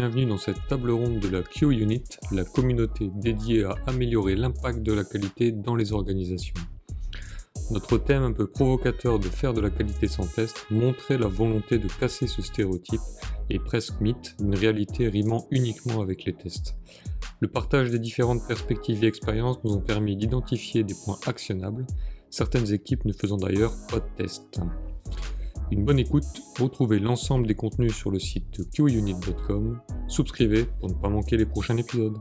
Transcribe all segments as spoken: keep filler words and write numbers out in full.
bienvenue dans cette table ronde de la Q-Unit, la communauté dédiée à améliorer l'impact de la qualité dans les organisations. Notre thème un peu provocateur de faire de la qualité sans test montrait la volonté de casser ce stéréotype et presque mythe d'une réalité rimant uniquement avec les tests. Le partage des différentes perspectives et expériences nous ont permis d'identifier des points actionnables, certaines équipes ne faisant d'ailleurs pas de tests. Une bonne écoute, retrouvez l'ensemble des contenus sur le site q unit point com, souscrivez pour ne pas manquer les prochains épisodes.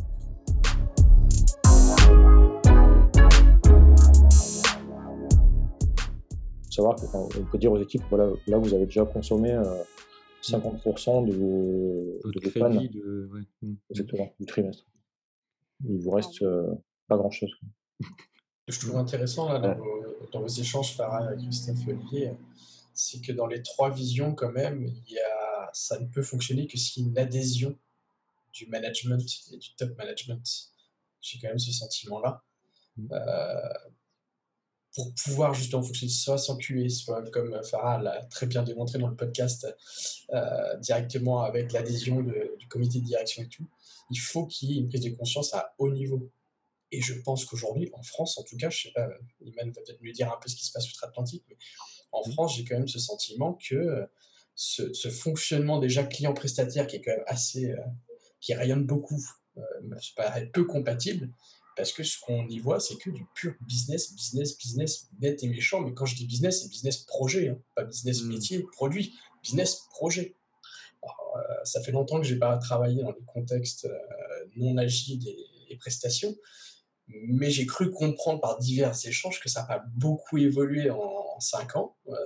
Savoir qu'on peut dire aux équipes, voilà, là vous avez déjà consommé euh, cinquante pour cent de vos, de vos pannes de... ouais. Exactement, du trimestre. Il vous reste euh, pas grand chose. Je trouve intéressant là, dans, vos, dans vos échanges, Farah, Christophe et Olivier, c'est que dans les trois visions, quand même, il y a, ça ne peut fonctionner que s'il y a une adhésion du management et du top management. J'ai quand même ce sentiment-là. Mmh. Euh, pour pouvoir justement fonctionner soit sans Q A, soit comme Farah l'a très bien démontré dans le podcast, euh, directement avec l'adhésion de, du comité de direction et tout, il faut qu'il y ait une prise de conscience à haut niveau. Et je pense qu'aujourd'hui, en France, en tout cas, je sais pas, Iman va peut-être mieux dire un peu ce qui se passe outre-Atlantique, mais en France, j'ai quand même ce sentiment que ce, ce fonctionnement déjà client-prestataire qui est quand même assez, euh, qui rayonne beaucoup, euh, me paraît peu compatible, parce que ce qu'on y voit, c'est que du pur business, business, business, net et méchant. Mais quand je dis business, c'est business projet, hein, pas business mmh. métier, produit, business projet. Alors, euh, ça fait longtemps que je n'ai pas travaillé dans les contextes euh, non agiles et, et prestations, mais j'ai cru comprendre par divers échanges que ça n'a pas beaucoup évolué en, en cinq ans. Euh,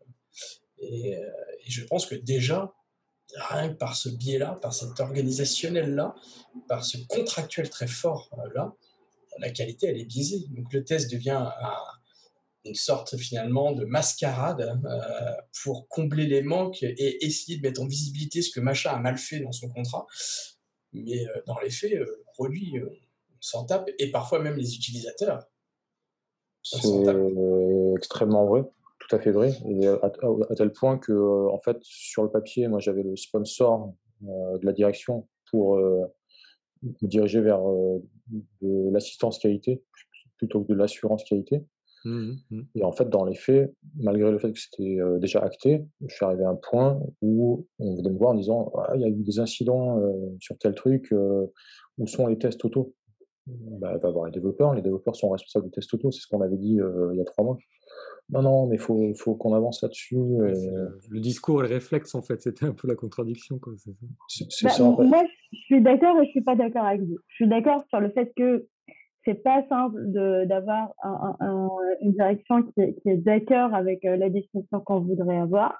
et, euh, et je pense que déjà, rien que par ce biais-là, par cet organisationnel-là, par ce contractuel très fort-là, la qualité, elle est biaisée. Donc le test devient un, une sorte finalement de mascarade euh, pour combler les manques et essayer de mettre en visibilité ce que machin a mal fait dans son contrat. Mais euh, dans les faits, euh, le produit... Euh, on s'en tape, et parfois même les utilisateurs. C'est extrêmement vrai, tout à fait vrai, et à, à, à tel point que, euh, en fait, sur le papier, moi j'avais le sponsor euh, de la direction pour euh, me diriger vers euh, de l'assistance qualité plutôt que de l'assurance qualité. Mmh, mmh. Et en fait, dans les faits, malgré le fait que c'était euh, déjà acté, je suis arrivé à un point où on venait me voir en disant ah, il y a eu des incidents euh, sur tel truc, euh, où sont les tests auto? Bah, va voir les développeurs, les développeurs sont responsables des tests auto, c'est ce qu'on avait dit euh, il y a trois mois. Non, non, mais il faut, faut qu'on avance là-dessus. Ouais, et... le, le discours et le réflexe, en fait, c'était un peu la contradiction. Quoi. C'est ça. C'est, c'est bah, ça en fait. Moi, je suis d'accord et je suis pas d'accord avec vous. Je suis d'accord sur le fait que c'est pas simple de, d'avoir un, un, un, une direction qui est, qui est d'accord avec euh, la définition qu'on voudrait avoir.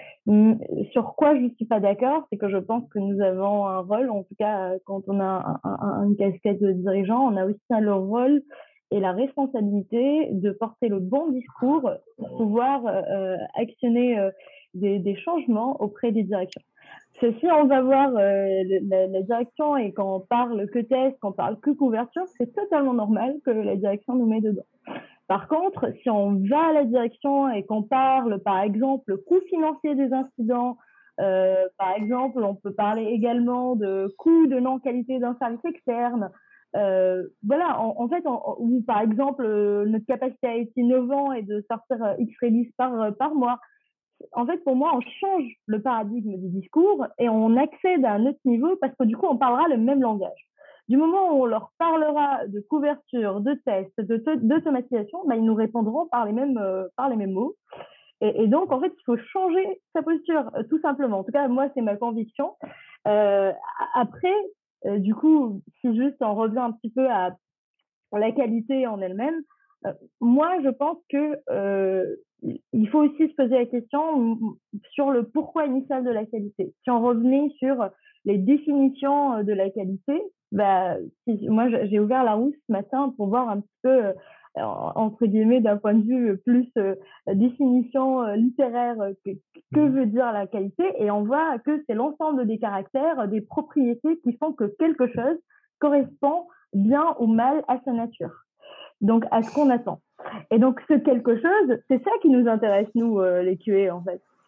Sur quoi je ne suis pas d'accord, c'est que je pense que nous avons un rôle, en tout cas quand on a un, un, une casquette de dirigeant, on a aussi le rôle et la responsabilité de porter le bon discours pour pouvoir euh, actionner euh, des, des changements auprès des directions. Si on va voir euh, la, la direction et qu'on parle que test, qu'on parle que couverture, c'est totalement normal que la direction nous met dedans. Par contre, si on va à la direction et qu'on parle, par exemple, coût financier des incidents, euh, par exemple, on peut parler également de coût de non-qualité d'un service externe. Euh, voilà, en, en fait, on, ou par exemple, euh, notre capacité à être innovant et de sortir euh, X release par, par mois. En fait, pour moi, on change le paradigme du discours et on accède à un autre niveau parce que du coup, on parlera le même langage. Du moment où on leur parlera de couverture, de tests, de, d'automatisation, bah, ils nous répondront par les mêmes, euh, par les mêmes mots. Et, et donc, en fait, il faut changer sa posture, euh, tout simplement. En tout cas, moi, c'est ma conviction. Euh, après, euh, du coup, si juste on revient un petit peu à la qualité en elle-même, euh, moi, je pense que euh, il faut aussi se poser la question sur le pourquoi initial de la qualité. Si on revenait sur les définitions de la qualité, bah, si, moi, j'ai ouvert la roue ce matin pour voir un petit peu, euh, entre guillemets, d'un point de vue plus euh, définition euh, littéraire, euh, que, que veut dire la qualité, et on voit que c'est l'ensemble des caractères, des propriétés qui font que quelque chose correspond bien ou mal à sa nature. Donc, à ce qu'on attend. Et donc, ce quelque chose, c'est ça qui nous intéresse, nous, euh, les Q A, en fait.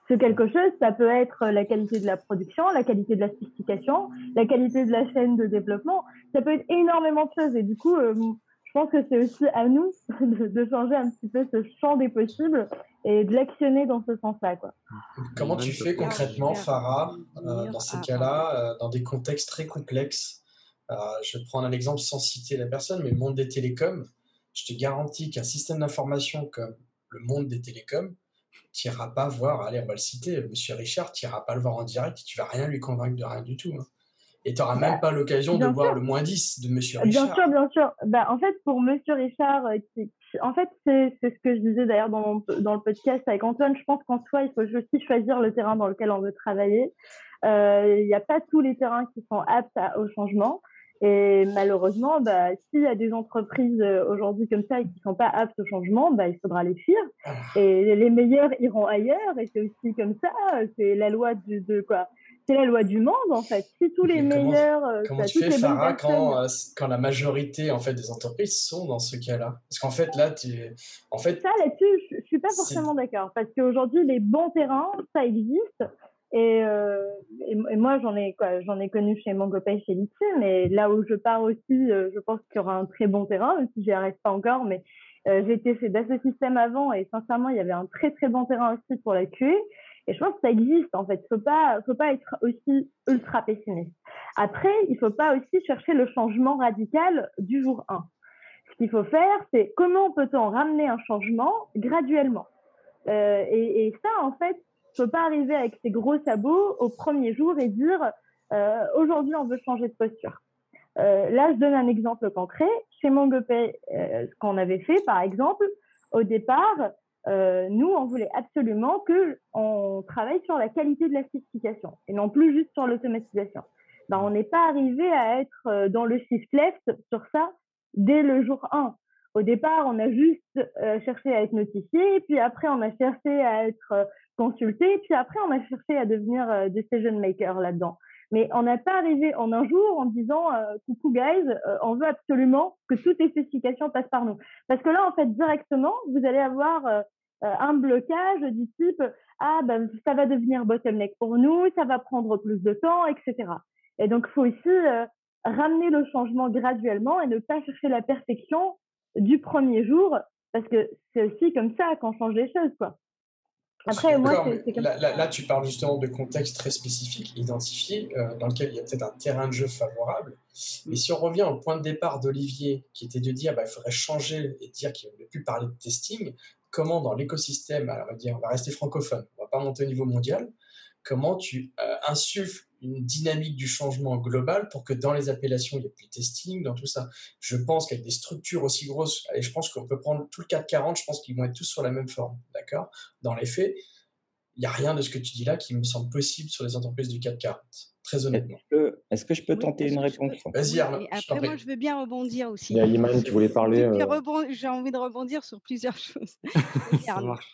Ce quelque chose, ça peut être la qualité de la production, la qualité de la spécification, la qualité de la chaîne de développement. Ça peut être énormément de choses. Et du coup, euh, je pense que c'est aussi à nous de, de changer un petit peu ce champ des possibles et de l'actionner dans ce sens-là, quoi. Comment tu fais concrètement, Farah, euh, dans ces Ah, cas-là, euh, dans des contextes très complexes? Euh, je vais te prendre un exemple sans citer la personne, mais le monde des télécoms, je te garantis qu'un système d'information comme le monde des télécoms, tu n'iras pas voir, allez, on va le citer, Monsieur Richard, tu n'iras pas le voir en direct, tu vas rien lui convaincre de rien du tout, hein. Et tu n'auras Bah, même pas l'occasion de bien voir sûr. le moins dix de Monsieur Bien Richard. sûr, bien sûr. Bah, en fait, pour Monsieur Richard, euh, qui, qui- en fait, c'est c'est ce que je disais d'ailleurs dans, mon- dans le podcast avec Antoine. Je pense qu'en soi, il faut aussi choisir le terrain dans lequel on veut travailler. Euh, Il n'y a pas tous les terrains qui sont aptes à- au changement. Et malheureusement, bah, s'il y a des entreprises euh, aujourd'hui comme ça et qui sont pas aptes au changement, bah, il faudra les fuir. Et les meilleurs iront ailleurs. Et c'est aussi comme ça. C'est la loi du, de quoi? C'est la loi du monde, en fait. Si tous les Mais comment, meilleurs, euh, comment bah, tu toutes fais, les bonnes Farah, personnes. quand, euh, quand la majorité en fait, des entreprises sont dans ce cas-là? Parce qu'en fait, là, tu, en fait, Ça, là-dessus, je, je suis pas c'est- forcément d'accord. Parce qu'aujourd'hui, les bons terrains, ça existe. Et, euh, et, et moi, j'en ai, quoi, j'en ai connu chez MangoPay, chez Lithium. Et là où je pars aussi, euh, je pense qu'il y aura un très bon terrain, même si j'y arrive pas encore. Mais euh, j'étais chez Dassault Systèmes avant et sincèrement, il y avait un très, très bon terrain aussi pour la Q A. Et je pense que ça existe, en fait. Faut pas, faut pas être aussi ultra pessimiste. Après, il faut pas aussi chercher le changement radical du jour un. Ce qu'il faut faire, c'est comment peut-on ramener un changement graduellement. Euh, et, et ça, en fait, il ne faut pas arriver avec ses gros sabots au premier jour et dire euh, aujourd'hui, on veut changer de posture. Euh, là, je donne un exemple concret. Chez MangoPay, euh, ce qu'on avait fait, par exemple, au départ, euh, nous, on voulait absolument qu'on travaille sur la qualité de la spécification et non plus juste sur l'automatisation. Ben, on n'est pas arrivé à être dans le shift left sur ça dès le jour un. Au départ, on a juste euh, cherché à être notifié, puis après, on a cherché à être euh, consulté, puis après, on a cherché à devenir euh, decision maker là-dedans. Mais on n'est pas arrivé en un jour en disant euh, coucou guys, euh, on veut absolument que toutes les spécifications passent par nous. Parce que là, en fait, directement, vous allez avoir euh, un blocage du type ah ben ça va devenir bottleneck pour nous, ça va prendre plus de temps, et cetera. Et donc, il faut aussi euh, ramener le changement graduellement et ne pas chercher la perfection du premier jour, parce que c'est aussi comme ça qu'on change les choses, quoi. Après, moi, c'est, c'est comme là, là, là, tu parles justement de contextes très spécifiques, identifiés, euh, dans lequel il y a peut-être un terrain de jeu favorable. Mais si on revient au point de départ d'Olivier, qui était de dire bah, il faudrait changer et dire qu'il ne voulait plus parler de testing, comment dans l'écosystème, alors on va dire, on va rester francophone, on ne va pas monter au niveau mondial, comment tu euh, insuffles une dynamique du changement global pour que dans les appellations, il n'y ait plus de testing, dans tout ça. Je pense qu'avec des structures aussi grosses, et je pense qu'on peut prendre tout le quatre quarante, je pense qu'ils vont être tous sur la même forme, d'accord? Dans les faits, il n'y a rien de ce que tu dis là qui me semble possible sur les entreprises du quatre quarante, très honnêtement. Est-ce que, est-ce que je peux Oui, tenter une réponse? peux... Vas-y, oui, Arnaud. Après, moi, je veux bien rebondir aussi. Il y a Iman qui voulait parler. Euh... Euh... J'ai envie de rebondir sur plusieurs choses. Ça marche.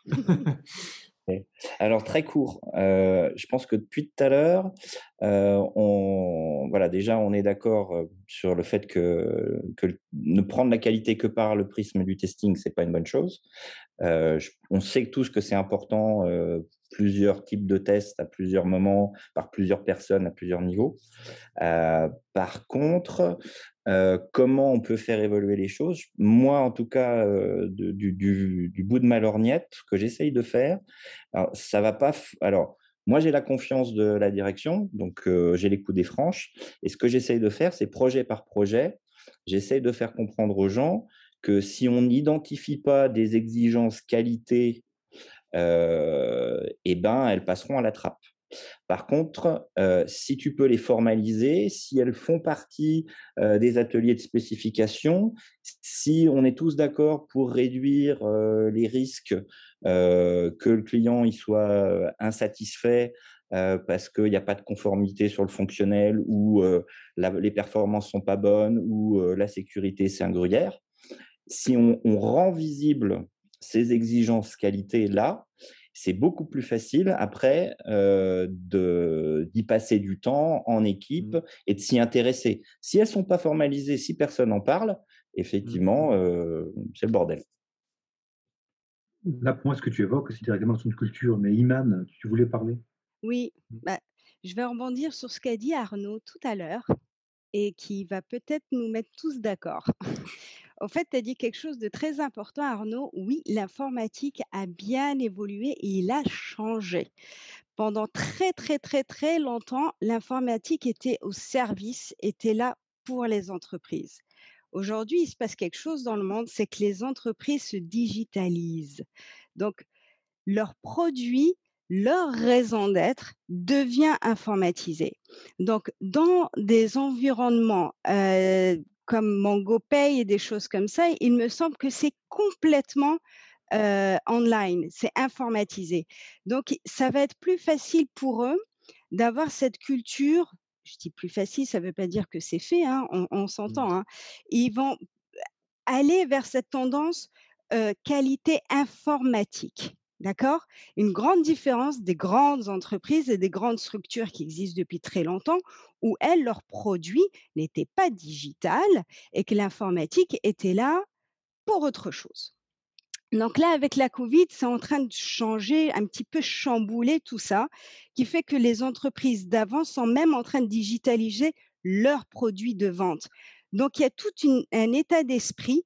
Alors, très court. Euh, je pense que depuis tout à l'heure, euh, on, voilà, déjà, on est d'accord sur le fait que, que ne prendre la qualité que par le prisme du testing, c'est pas une bonne chose. Euh, je, on sait tous que c'est important, euh, plusieurs types de tests à plusieurs moments, par plusieurs personnes, à plusieurs niveaux. Euh, par contre, euh, comment on peut faire évoluer les choses? Moi, en tout cas, euh, de, du, du, du bout de ma lorgnette, ce que j'essaye de faire, alors, ça va pas. F... Alors, moi, j'ai la confiance de la direction, donc euh, j'ai les coups des franches. Et ce que j'essaye de faire, c'est projet par projet, j'essaye de faire comprendre aux gens que si on n'identifie pas des exigences qualité, euh, eh ben, elles passeront à la trappe. Par contre, euh, si tu peux les formaliser, si elles font partie euh, des ateliers de spécification, si on est tous d'accord pour réduire euh, les risques, euh, que le client il soit insatisfait euh, parce qu'il n'y a pas de conformité sur le fonctionnel ou euh, la, les performances sont pas bonnes ou euh, la sécurité c'est un gruyère, si on, on rend visible ces exigences qualité-là, c'est beaucoup plus facile après euh, de, d'y passer du temps en équipe et de s'y intéresser. Si elles ne sont pas formalisées, si personne n'en parle, effectivement, euh, c'est le bordel. Là, pour moi, ce que tu évoques, c'est directement dans une culture. Mais Iman, tu voulais parler? Oui, Mmh. bah, je vais rebondir sur ce qu'a dit Arnaud tout à l'heure et qui va peut-être nous mettre tous d'accord. En fait, tu as dit quelque chose de très important, Arnaud. Oui, l'informatique a bien évolué et il a changé. Pendant très, très, très, très longtemps, l'informatique était au service, était là pour les entreprises. Aujourd'hui, il se passe quelque chose dans le monde, c'est que les entreprises se digitalisent. Donc, leur produit, leur raison d'être devient informatisé. Donc, dans des environnements euh, comme MangoPay et des choses comme ça, il me semble que c'est complètement euh, online, c'est informatisé. Donc, ça va être plus facile pour eux d'avoir cette culture. Je dis plus facile, ça ne veut pas dire que c'est fait, hein, on, on Mmh. s'entend. Hein. Ils vont aller vers cette tendance euh, qualité informatique. D'accord? Une grande différence des grandes entreprises et des grandes structures qui existent depuis très longtemps, où elles, leurs produits n'étaient pas digital et que l'informatique était là pour autre chose. Donc là, avec la Covid, c'est en train de changer, un petit peu chambouler tout ça, qui fait que les entreprises d'avant sont même en train de digitaliser leurs produits de vente. Donc il y a tout une, un état d'esprit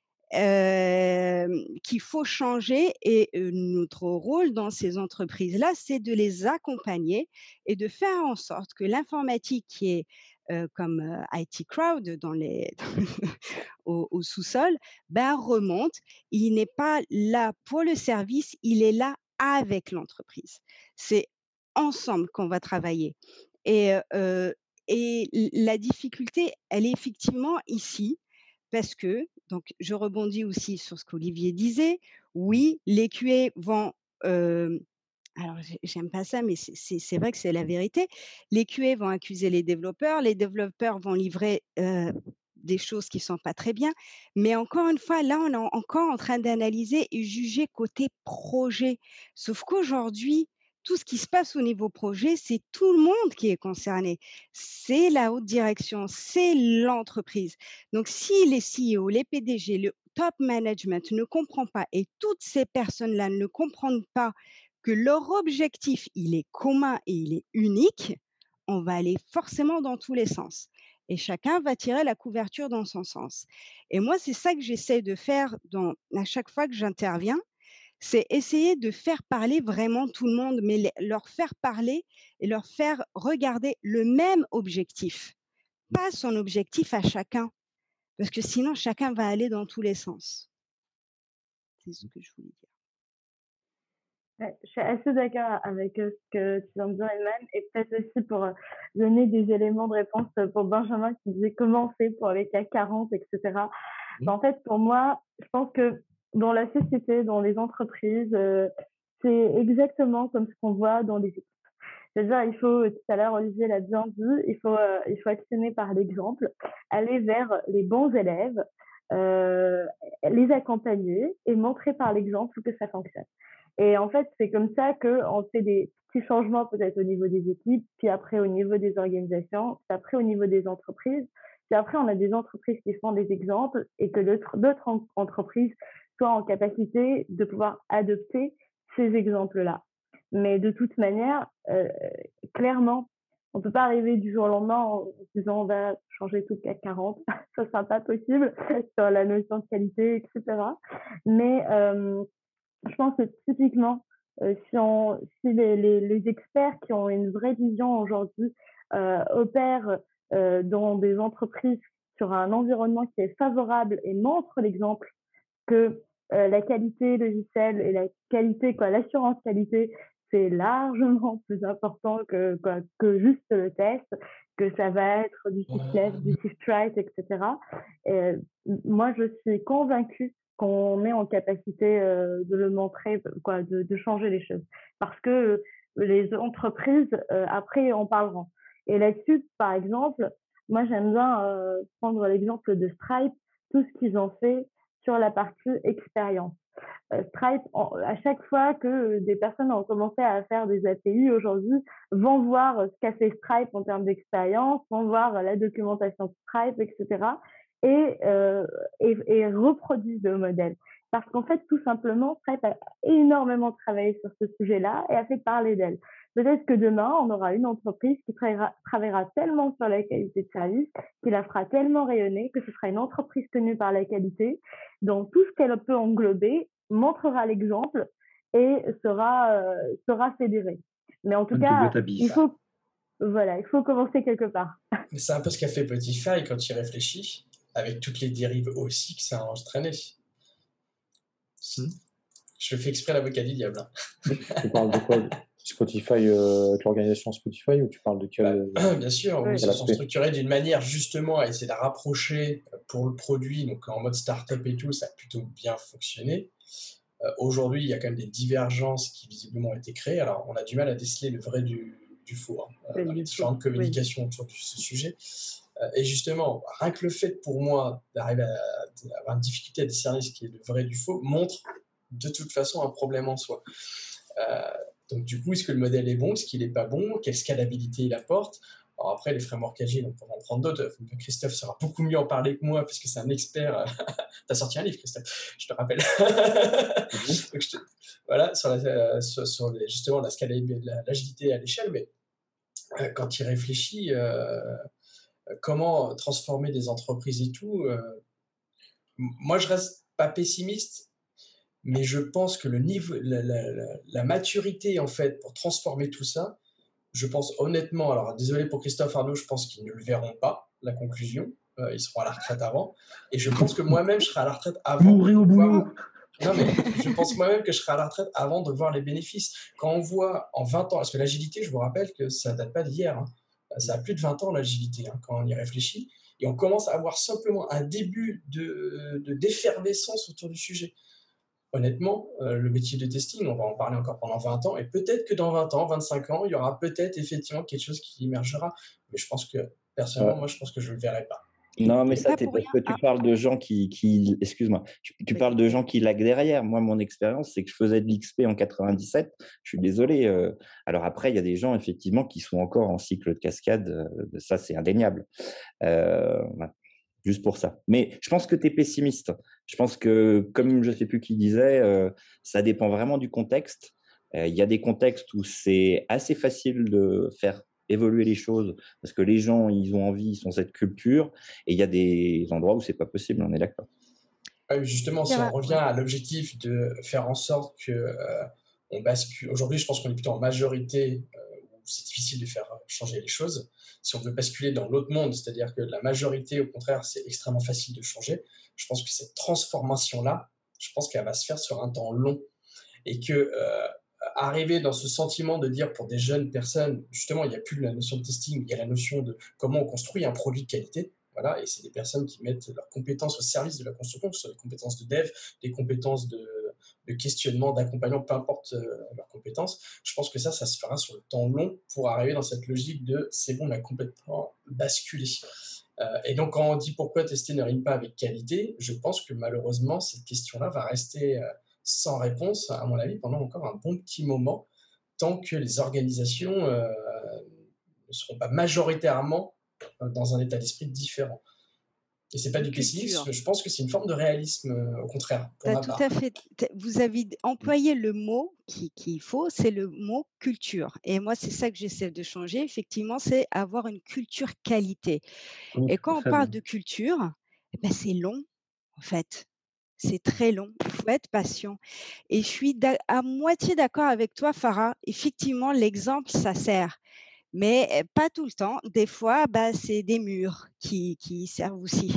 euh, qu'il faut changer et euh, notre rôle dans ces entreprises-là, c'est de les accompagner et de faire en sorte que l'informatique qui est euh, comme euh, I T Crowd dans les, au, au sous-sol, ben, remonte. Il n'est pas là pour le service, il est là avec l'entreprise. C'est ensemble qu'on va travailler. Et, euh, et la difficulté, elle est effectivement ici, parce que, donc je rebondis aussi sur ce qu'Olivier disait, oui, les Q A vont, euh, alors j'ai- j'aime pas ça, mais c'est c'est- c'est vrai que c'est la vérité, les Q A vont accuser les développeurs, les développeurs vont livrer euh, des choses qui sont pas très bien, mais encore une fois, là, on est en- encore en train d'analyser et juger côté projet. Sauf qu'aujourd'hui, tout ce qui se passe au niveau projet, c'est tout le monde qui est concerné. C'est la haute direction, c'est l'entreprise. Donc, si les C E O, les P D G, le top management ne comprend pas et toutes ces personnes-là ne comprennent pas que leur objectif, il est commun et il est unique, on va aller forcément dans tous les sens. Et chacun va tirer la couverture dans son sens. Et moi, c'est ça que j'essaie de faire dans, à chaque fois que j'interviens, c'est essayer de faire parler vraiment tout le monde, mais les- leur faire parler et leur faire regarder le même objectif, pas son objectif à chacun, parce que sinon chacun va aller dans tous les sens. C'est ce que je voulais dire. Ouais, je suis assez d'accord avec euh, ce que tu viens de dire, Eman, et peut-être aussi pour euh, donner des éléments de réponse euh, pour Benjamin qui disait comment on fait pour les C A C quarante, et cetera. Mmh. En fait, pour moi, je pense que dans la société, dans les entreprises, euh, c'est exactement comme ce qu'on voit dans les équipes. C'est-à-dire, il faut, tout à l'heure, Olivier l'a bien dit, il faut, euh, il faut actionner par l'exemple, aller vers les bons élèves, euh, les accompagner et montrer par l'exemple que ça fonctionne. Et en fait, c'est comme ça qu'on fait des petits changements peut-être au niveau des équipes, puis après au niveau des organisations, puis après au niveau des entreprises. Puis après, on a des entreprises qui font des exemples et que d'autres, d'autres en- entreprises soient en capacité de pouvoir adopter ces exemples-là. Mais de toute manière, euh, clairement, on peut pas arriver du jour au lendemain en se disant on va changer tout le C A C quarante. Ça sera pas possible sur la notion de qualité, et cetera. Mais euh, je pense que typiquement, euh, si, on, si les, les, les experts qui ont une vraie vision aujourd'hui euh, opèrent euh, dans des entreprises sur un environnement qui est favorable et montrent l'exemple que euh, la qualité logicielle et la qualité, quoi, l'assurance qualité, c'est largement plus important que, quoi, que juste le test, que ça va être du shift-left, du shift-right, et cetera. Et, moi, je suis convaincue qu'on est en capacité euh, de le montrer, quoi, de, de changer les choses. Parce que les entreprises, euh, après, en parleront. Et là-dessus, par exemple, moi, j'aime bien euh, prendre l'exemple de Stripe, tout ce qu'ils ont fait sur la partie expérience. Euh, Stripe, en, à chaque fois que des personnes ont commencé à faire des A P I aujourd'hui, vont voir ce qu'a fait Stripe en termes d'expérience, vont voir la documentation de Stripe, et cetera. Et, euh, et, et reproduisent le modèle. parce qu'en fait, tout simplement, Stripe a énormément travaillé sur ce sujet-là et a fait parler d'elle. Peut-être que demain, on aura une entreprise qui travaillera, travaillera tellement sur la qualité de service, qui la fera tellement rayonner, que ce sera une entreprise tenue par la qualité, dont tout ce qu'elle peut englober montrera l'exemple et sera, euh, sera fédérée. Mais en tout Comme cas, Toyota Bis. il faut, voilà, il faut commencer quelque part. Mais c'est un peu ce qu'a fait Spotify quand il réfléchit, avec toutes les dérives aussi que ça a entraîné. Hmm. Je fais exprès l'avocat du diable. Hein. Tu parles de quoi? Spotify, euh, avec l'organisation Spotify, ou tu parles de quel... Bah, bien sûr, Oui. oui, ils quel se sont aspect? structurés d'une manière justement à essayer de rapprocher pour le produit, donc en mode start-up et tout, ça a plutôt bien fonctionné. Euh, Aujourd'hui, il y a quand même des divergences qui visiblement ont été créées. Alors, on a du mal à déceler le vrai du, du faux hein, Oui, dans les du différentes faux, oui. communications autour de ce sujet. Euh, et justement, rien que le fait pour moi d'arriver à, à avoir une difficulté à discerner ce qui est le vrai du faux montre de toute façon un problème en soi. Euh, donc du coup, est-ce que le modèle est bon, est-ce qu'il n'est pas bon, quelle scalabilité il apporte? Alors après, les frameworks agiles, on pourra en prendre d'autres. Christophe saura beaucoup mieux en parler que moi, puisque c'est un expert. Tu as sorti un livre, Christophe, je te rappelle. Mhm. Donc, je te... Voilà, sur, la, euh, sur, sur les, justement la scalabilité, la, l'agilité à l'échelle, mais euh, quand il réfléchit, euh, comment transformer des entreprises et tout, euh, moi, je reste pas pessimiste, mais je pense que le niveau, la, la, la, la maturité, en fait, pour transformer tout ça, je pense honnêtement, alors désolé pour Christophe Arnaud, je pense qu'ils ne le verront pas, la conclusion. Euh, ils seront à la retraite avant. Et je pense que moi-même, je serai à la retraite avant. Mourrez au de voir... boulot. Non, mais je pense moi-même que je serai à la retraite avant de voir les bénéfices. Quand on voit en vingt ans, parce que l'agilité, je vous rappelle que ça ne date pas d'hier. Hein. Ça a plus de vingt ans, l'agilité, hein, quand on y réfléchit. Et on commence à avoir simplement un début de, de d'effervescence autour du sujet. Honnêtement, euh, le métier de testing, on va en parler encore pendant vingt ans, et peut-être que dans vingt ans, vingt-cinq ans, il y aura peut-être effectivement quelque chose qui émergera. Mais je pense que, personnellement, Ouais. moi, je pense que je ne le verrai pas. Non, mais C'est ça, pas c'est pour parce rien. que tu Ah, parles de gens qui, qui excuse-moi, tu, tu vas-y. parles de gens qui laguent derrière. Moi, mon expérience, c'est que je faisais de l'X P en quatre-vingt-dix-sept. Je suis désolé. euh, Alors après, il y a des gens, effectivement, qui sont encore en cycle de cascade. euh, Ça, c'est indéniable. Euh, voilà. Juste pour ça. Mais je pense que tu es pessimiste. Je pense que, comme je ne sais plus qui disait, euh, ça dépend vraiment du contexte. Euh, Il y a des contextes où c'est assez facile de faire évoluer les choses parce que les gens, ils ont envie, ils ont cette culture. Et il y a des endroits où c'est pas possible, on est d'accord. Ouais, justement, si on Pierre, revient ouais. à l'objectif de faire en sorte que euh, on bascule. Aujourd'hui, je pense qu'on est plutôt en majorité euh, où c'est difficile de faire changer les choses. Si on veut basculer dans l'autre monde, c'est-à-dire que la majorité, au contraire, c'est extrêmement facile de changer. Je pense que cette transformation-là, je pense qu'elle va se faire sur un temps long et que euh, arriver dans ce sentiment de dire pour des jeunes personnes, justement, il n'y a plus la notion de testing, il y a la notion de comment on construit un produit de qualité. Voilà, et c'est des personnes qui mettent leurs compétences au service de la construction, que ce soit des compétences de dev, des compétences de, de questionnement, d'accompagnement, peu importe euh, leurs compétences. Je pense que ça, ça se fera sur le temps long pour arriver dans cette logique de c'est bon, on a complètement basculé. Euh, et donc, quand on dit pourquoi tester ne rime pas avec qualité, je pense que malheureusement, cette question-là va rester euh, sans réponse, à mon avis, pendant encore un bon petit moment, tant que les organisations euh, ne seront pas majoritairement dans un état d'esprit différent. Et c'est pas De du culture. pessimisme, je pense que c'est une forme de réalisme, euh, au contraire, pour T'as ma tout part. à fait. t'as- Vous avez employé le mot qui- qu'il faut, c'est le mot culture. Et moi, c'est ça que j'essaie de changer. Effectivement, c'est avoir une culture qualité. Et quand on Indispensable. parle de culture, eh ben, c'est long, en fait. C'est très long. Il faut être patient. Et je suis d'a- à moitié d'accord avec toi, Farah. Effectivement, l'exemple, ça sert. Mais euh, pas tout le temps. Des fois, bah, c'est des murs qui, qui servent aussi.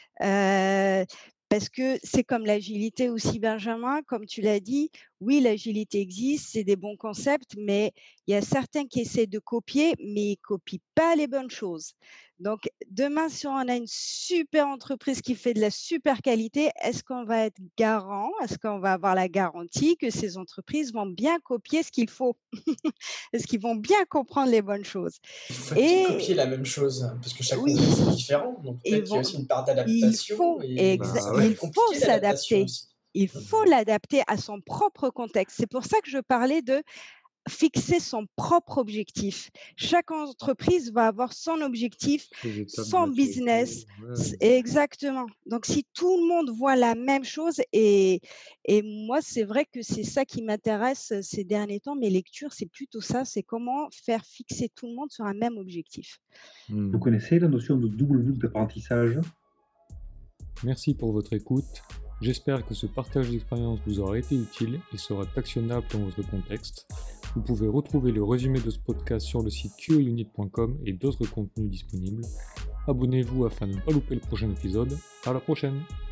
Euh, parce que c'est comme l'agilité aussi, Benjamin, comme tu l'as dit, oui, l'agilité existe, c'est des bons concepts, mais il y a certains qui essaient de copier, mais ils ne copient pas les bonnes choses. Donc, demain, si on a une super entreprise qui fait de la super qualité, est-ce qu'on va être garant, est-ce qu'on va avoir la garantie que ces entreprises vont bien copier ce qu'il faut? Est-ce qu'ils vont bien comprendre les bonnes choses? Faut-il Et copier la même chose? Parce que chaque oui, contexte est différent, donc ils peut-être qu'il y a vont, aussi une part il d'adaptation, faut, et exa- ça Bah peut ouais. il être faut compliqué l'adaptation s'adapter. aussi. Il faut l'adapter à son propre contexte. C'est pour ça que je parlais de fixer son propre objectif. Chaque entreprise va avoir son objectif, son business. Ouais. Exactement. Donc, si tout le monde voit la même chose, et, et moi, c'est vrai que c'est ça qui m'intéresse ces derniers temps, mes lectures, c'est plutôt ça, c'est comment faire fixer tout le monde sur un même objectif. Vous connaissez la notion de double boucle d'apprentissage? Merci pour votre écoute. J'espère que ce partage d'expérience vous aura été utile et sera actionnable dans votre contexte. Vous pouvez retrouver le résumé de ce podcast sur le site q o unit point com et d'autres contenus disponibles. Abonnez-vous afin de ne pas louper le prochain épisode. À la prochaine!